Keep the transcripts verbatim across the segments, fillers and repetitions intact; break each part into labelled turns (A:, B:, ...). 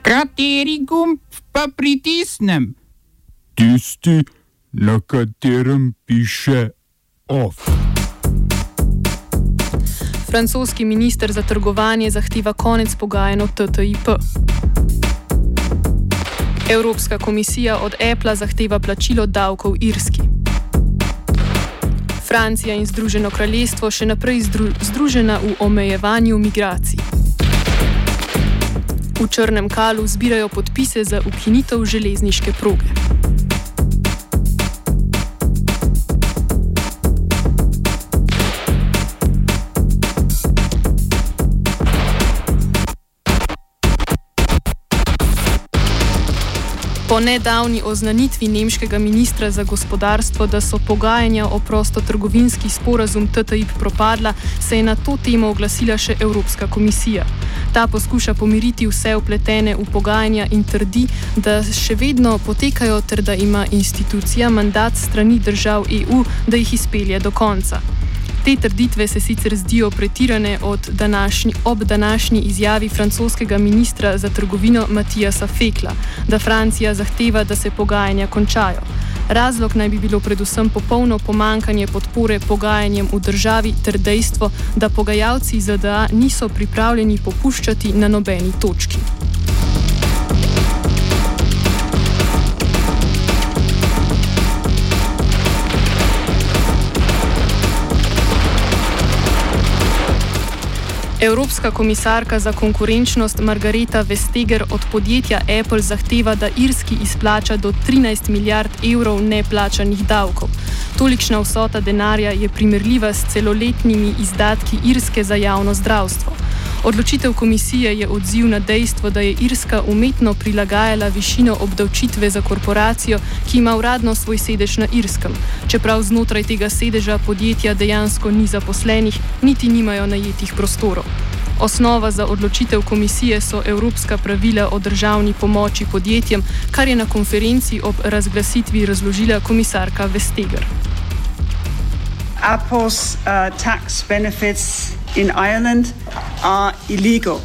A: Kateri gumb pa pritisnem?
B: Tisti, na katerem piše OFF.
C: Francoski minister za trgovanje zahteva konec pogajanj o T T I P. Evropska komisija od Appla zahteva plačilo davkov Irski. Francija in Združeno kraljestvo še naprej zdru, združena v omejevanju migracij. V Črnem Kalu zbirajo podpise za ukinitev železniške proge. Po nedavni oznanitvi nemškega ministra za gospodarstvo, da so pogajanja o prostotrgovinski sporazum T T I P propadla, se je na to temo oglasila še Evropska komisija. Ta poskuša pomiriti vse vpletene v pogajanja in trdi, da še vedno potekajo ter da ima institucija mandat strani držav E U, da jih izpelje do konca. Te trditve se sicer zdijo pretirane od današnji, ob današnji izjavi francoskega ministra za trgovino Matijasa Fekla, da Francija zahteva, da se pogajanja končajo. Razlog naj bi bilo predvsem popolno pomankanje podpore pogajanjem v državi ter dejstvo, da pogajalci Z D A niso pripravljeni popuščati na nobeni točki. Evropska komisarka za konkurenčnost Margareta Vestager od podjetja Apple zahteva, da Irski izplača do trinajst milijard evrov neplačanih davkov. Tolikšna vsota denarja je primerljiva s celoletnimi izdatki Irske za javno zdravstvo. Odločitev komisije je odziv na dejstvo, da je Irska umetno prilagajala višino obdavčitve za korporacijo, ki ima uradno svoj sedež na Irskem. Čeprav znotraj tega sedeža podjetja dejansko ni zaposlenih, niti nimajo najetih prostorov. Osnova za odločitev komisije so evropska pravila o državni pomoči podjetjem, kar je na konferenci ob razglasitvi razložila komisarka Vestager.
D: Apple's uh, tax benefits in Ireland are illegal.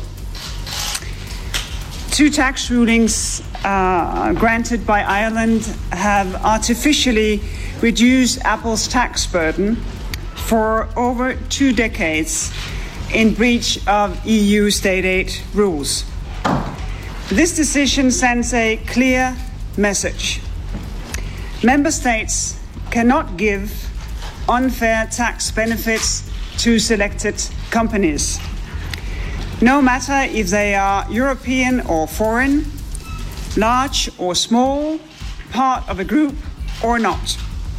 D: Two tax rulings uh, granted by Ireland have artificially reduced Apple's tax burden for over two decades in breach of E U state aid rules. This decision sends a clear message. Member states cannot give unfair tax benefits to selected companies, no matter if they are European or foreign, large or small, part of a group or not.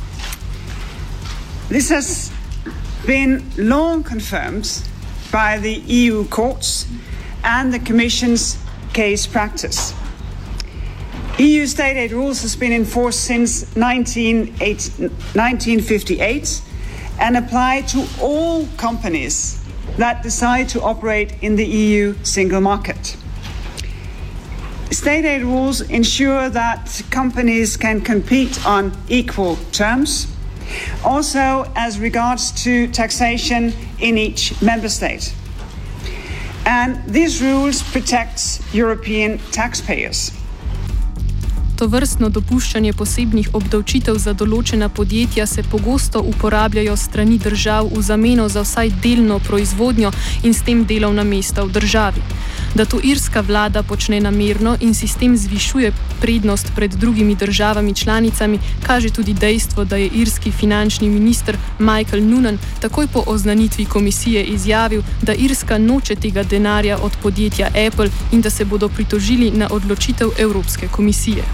D: This has been long confirmed by the E U courts and the Commission's case practice. E U state aid rules has been in force since nineteen fifty-eight and apply to all companies that decide to operate in the E U single market. State aid rules ensure that companies can compete on equal terms, also as regards to taxation in each member state. And these rules protect European taxpayers.
C: Tovrstno dopuščanje posebnih obdavčitev za določena podjetja se pogosto uporabljajo strani držav v zameno za vsaj delno proizvodnjo in s tem delovna mesta v državi. Da to irska vlada počne namerno in si s tem zvišuje prednost pred drugimi državami članicami, kaže tudi dejstvo, da je irski finančni minister Michael Noonan takoj po oznanitvi komisije izjavil, da Irska noče tega denarja od podjetja Apple in da se bodo pritožili na odločitev Evropske komisije.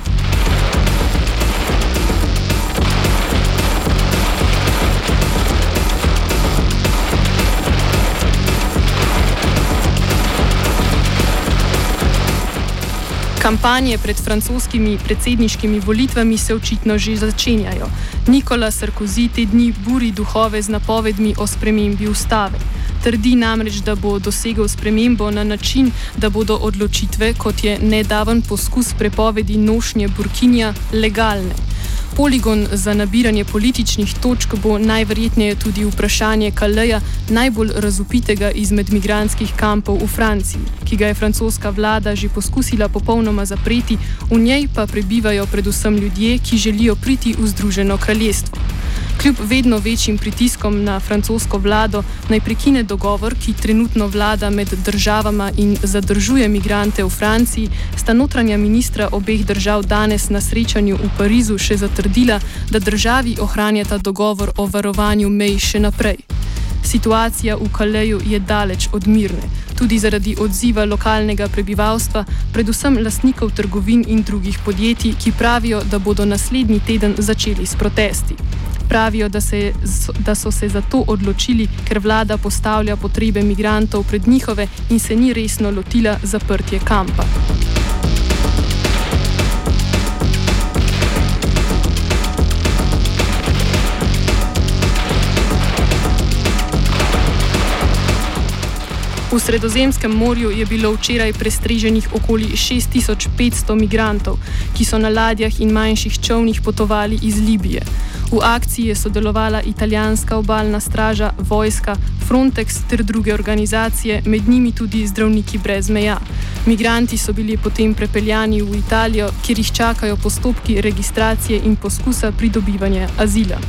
C: Kampanje pred francoskimi predsedniškimi volitvami se očitno že začenjajo. Nicolas Sarkozy te dni buri duhove z napovedmi o spremembi ustave. Trdi namreč, da bo dosegel spremembo na način, da bodo odločitve, kot je nedaven poskus prepovedi nošnje burkinja, legalne. Poligon za nabiranje političnih točk bo najverjetneje tudi vprašanje Calais-a, najbolj razvpitega izmed migrantskih kampov v Franciji, ki ga je francoska vlada že poskusila popolnoma zapreti, v njej pa prebivajo predvsem ljudje, ki želijo priti v Združeno kraljestvo. Kljub vedno večjim pritiskom na francosko vlado naj prekine dogovor, ki trenutno vlada med državama in zadržuje migrante v Franciji, sta notranja ministra obeh držav danes na srečanju v Parizu še zatrdila, da državi ohranjata dogovor o varovanju mej še naprej. Situacija v Calais-u je daleč od mirne, tudi zaradi odziva lokalnega prebivalstva, predvsem lastnikov trgovin in drugih podjetij, ki pravijo, da bodo naslednji teden začeli s protesti. Pravijo, da, se, da so se za to odločili, ker vlada postavlja potrebe migrantov pred njihove in se ni resno lotila zaprtje kampa. V Sredozemskem morju je bilo včeraj prestreženih okoli šest tisoč petsto migrantov, ki so na ladjah in manjših čolnih potovali iz Libije. V akciji je sodelovala italijanska obalna straža, vojska, Frontex ter druge organizacije, med njimi tudi Zdravniki brez meja. Migranti so bili potem prepeljani v Italijo, kjer jih čakajo postopki registracije in poskusa pridobivanja azila.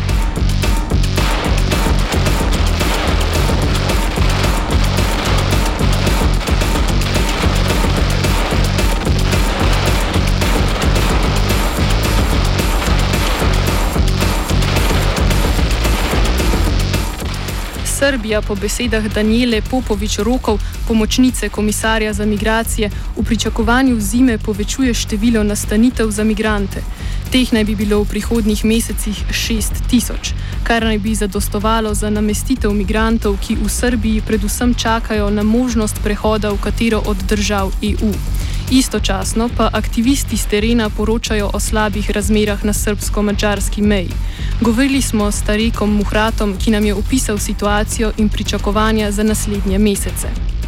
C: Srbija po besedah Danijele Popović-Rokov, pomočnice komisarja za migracije, v pričakovanju zime povečuje število nastanitev za migrante. Teh naj bi bilo v prihodnjih mesecih šest tisoč, kar naj bi zadostovalo za namestitev migrantov, ki v Srbiji predvsem čakajo na možnost prehoda v katero od držav E U. Istočasno pa aktivisti z terena poročajo o slabih razmerah na srbsko-madžarski meji. Govorili smo s Tarekom Muhratom, ki nam je opisal situacijo in pričakovanja za naslednje mesece.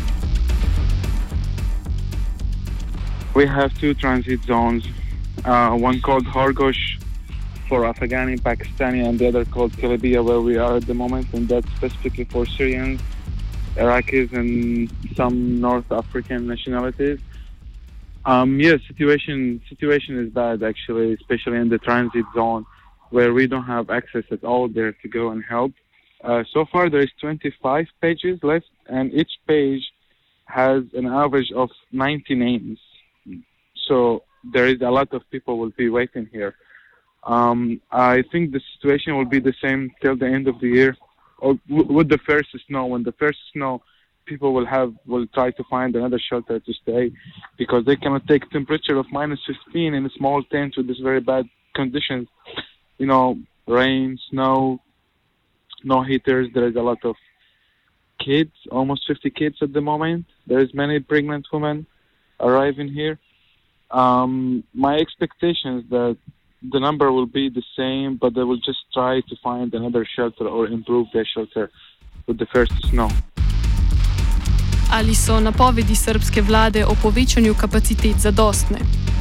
E: We have two transit zones, uh, one called Horgosh for Afghani, Pakistani, and the other called Kalabia, where we are at the moment, and that's specifically for Syrians, Iraqis, and some North African nationalities. Um, yes, situation situation is bad actually, especially in the transit zone, where we don't have access at all there to go and help. Uh, so far there is twenty-five pages left, and each page has an average of ninety names. So there is a lot of people will be waiting here. Um, I think the situation will be the same till the end of the year, or w- with the first snow. When the first snow, people will have will try to find another shelter to stay, because they cannot take temperature of minus fifteen in a small tent with this very bad conditions. You know, rain, snow, no heaters. There is a lot of kids, almost fifty kids at the moment. There is many pregnant women arriving here. Um, my expectation is that the number will be the same, but they will just try to find another shelter or improve their shelter with the first snow.
C: Ali so napovedi srbske vlade o povečanju kapacitet zadostne?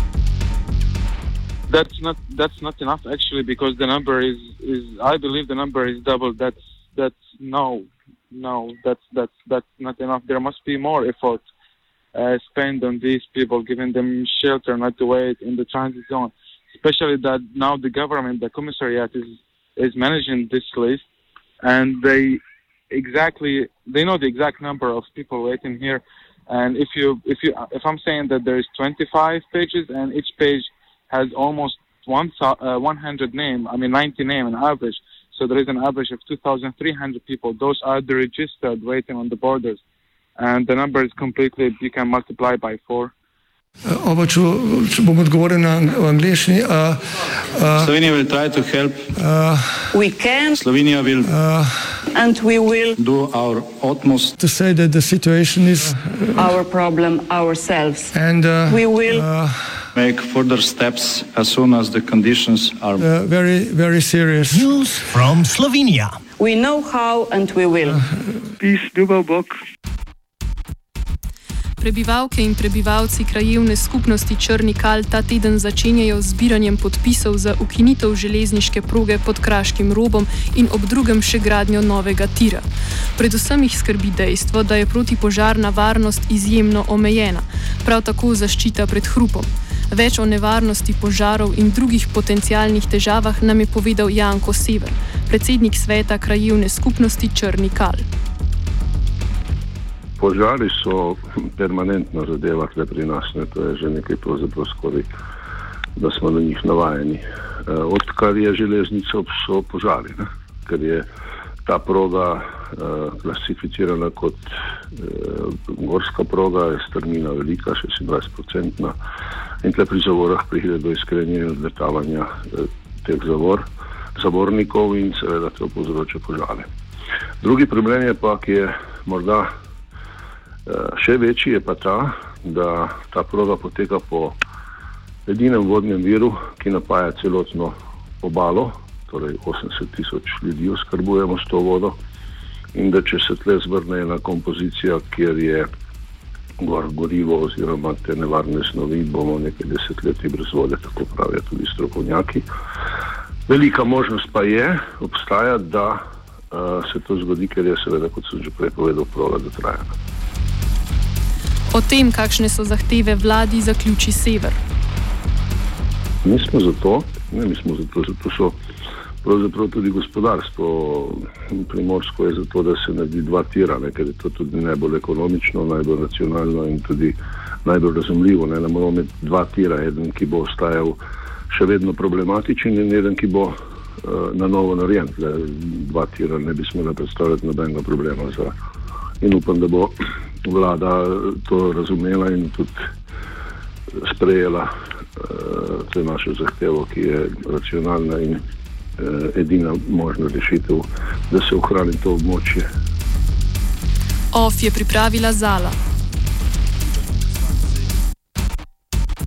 E: That's not that's not enough actually, because the number is, is I believe the number is double. That's that's no no that's that's that's not enough. There must be more effort uh, spent on these people, giving them shelter, not to wait in the transit zone. Especially that now the government, the commissariat is is managing this list, and they exactly they know the exact number of people waiting here. And if you if you if I'm saying that there is twenty-five pages and each page has almost one uh, one hundred name, I mean ninety name on average. So there is an average of two thousand three hundred people. Those are the registered waiting on the borders, and the number is completely, you can multiply by four.
F: Oba, če, če bom odgovoril na angliški. Uh, uh,
G: Slovenija will try to help.
F: Uh,
H: we can.
G: Slovenija will.
F: Uh,
H: and we will
G: do our utmost
F: to say that the situation is
H: our problem ourselves.
F: And uh,
H: we will
F: uh,
G: make further steps as soon as the conditions are
F: uh, very, very serious.
I: News from Slovenia.
H: We know how and we will.
E: Peace, ljubav, Bog.
C: Prebivalke in prebivalci krajevne skupnosti Črni Kal ta teden začenjajo z zbiranjem podpisov za ukinitev železniške proge pod Kraškim robom in ob drugem še gradnjo novega tira. Predvsem jih skrbi dejstvo, da je protipožarna varnost izjemno omejena, prav tako zaščita pred hrupom. Več o nevarnosti požarov in drugih potencialnih težavah nam je povedal Janko Sever, predsednik sveta krajevne skupnosti Črni Kal.
I: Požari so permanentna zadeva tukaj pri nas, ne? To je že nekaj pravzaprav skoraj, da smo na njih navajeni. E, odkar je železnica, so požari, ne? Ker je ta proga e, klasificirana kot e, gorska proga, je strmina velika, šestindvajset procentna in tle pri zavorah pride do iskrenja in odletavanja e, teh zavor, zavornikov in seveda to povzroča požare. Drugi problem je pa, ki je morda še večji, je pa ta, da ta proga poteka po edinem vodnem viru, ki napaja celotno obalo, torej osemdeset tisoč ljudi oskrbujemo s to vodo, in da če se tle zvrne ena kompozicija, kjer je gor gorivo oziroma te nevarne snovi, bomo nekaj desetletij brez vode, tako pravijo tudi strokovnjaki. Velika možnost pa je, obstaja, da uh, se to zgodi, ker je seveda, kot sem že prej povedal, proga dotrajana.
C: O tem, kakšne so zahteve vladi, zaključi Sever.
I: Mi smo za to, ne mi smo za to, zato so pravzaprav tudi gospodarstvo primorsko je za to, da se naredi dva tira, ne, ker je to tudi najbolj ekonomično, najbolj racionalno in tudi najbolj razumljivo. Ne, ne moramo imeti dva tira, eden, ki bo ostajal še vedno problematičen in eden, ki bo uh, na novo narejen. Dva tira ne bi smela predstavljati nobenega problema za. In upam, da bo vlada to razumela in tudi sprejela uh, te naše zahtevo, ki je racionalna in uh, edina možna rešitev, da se ohrani to območje.
C: O F je pripravila Zala.